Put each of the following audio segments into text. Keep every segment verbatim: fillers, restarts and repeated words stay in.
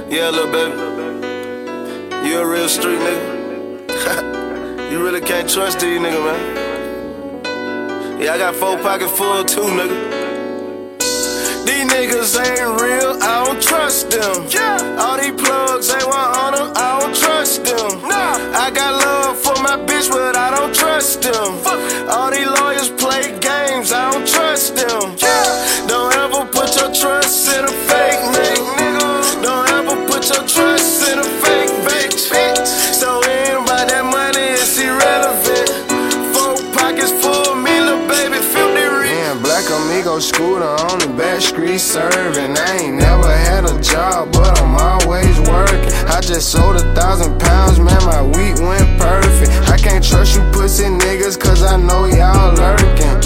Yeah, little baby, you a real street nigga. You really can't trust these niggas, man. Yeah, I got four pockets full too, nigga. These niggas ain't real, I don't trust them. Yeah. All these plugs ain't one honor, I don't trust them. Nah. I got love for my bitch, but I don't trust them. Fuck. All these lawyers play games, I don't trust them. Yeah. Don't ever put your trust in a fake nigga. Don't ever put your trust in a fake bitch. So ain't about that money, it's irrelevant. Four pockets full, me little baby, filthy rich. Man, Black Amigo scooter on the back street serving. I ain't never had a job, but I'm always working. I just sold a thousand pounds, man, my week went perfect. I can't trust you pussy niggas, cause I know y'all lurking.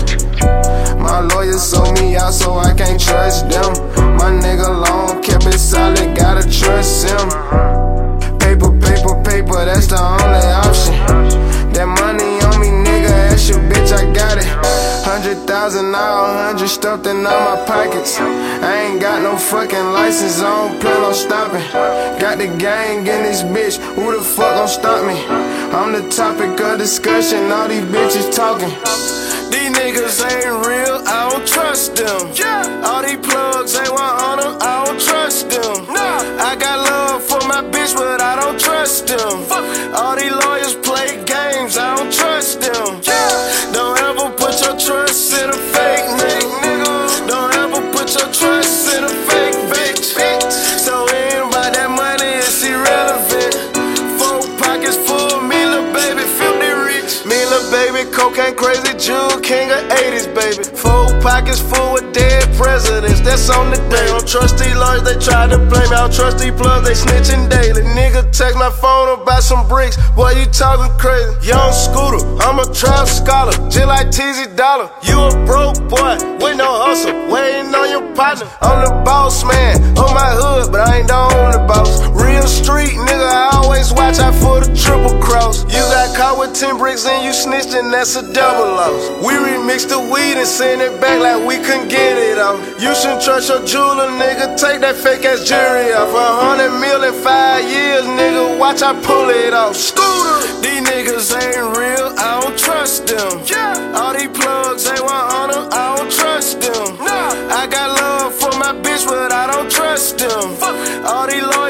My lawyers sold me out, so I can't trust them. My nigga long kept it solid, gotta trust him. Paper, paper, paper, that's the only option. That money on me, nigga, ask your bitch, I got it. Hundred thousand all, hundred stuffed in all my pockets. I ain't got no fucking license, I don't plan on stopping. Got the gang in this bitch, who the fuck gon' stop me? I'm the topic of discussion, all these bitches talking. These niggas ain't real, I don't trust them. Yeah. All these plugs ain't one honor, I don't trust them. Nah. I got love for my bitch, but I don't trust them. Fuck. All these lawyers play games, I don't trust them. Yeah. Don't ever put your trust in a fake nigga. Don't ever put your trust in a fake bitch. So ain't about that money, it's irrelevant. Four pockets full, me little baby, filthy rich. Me little baby, cocaine crazy, Jewel king of eighties, baby. Four pockets full with dead presidents, that's on the day. I don't trust these lawyers, they try to play me. I don't trust these plugs, they snitching daily. Nigga text my phone about some bricks, boy, you talking crazy. Young Scooter, I'm a trap scholar, just like T Z Dollar. You a broke boy, with no hustle, waiting on your partner. I'm the boss man, on my hood, but I ain't the only boss. Real street nigga, I always watch out for the triple cross. You got caught with ten bricks and you snitched, and that's a double loss. We remixed the weed and send it back like we couldn't get it off. You shouldn't trust your jeweler, nigga, take that fake ass jewelry off. A hundred mil in five years, nigga, watch I pull it off. Scooter! These niggas ain't real, I don't trust them. Yeah. All these plugs ain't one honor, I don't trust them. Nah. I got love for my bitch, but I don't trust them. Fuck. All these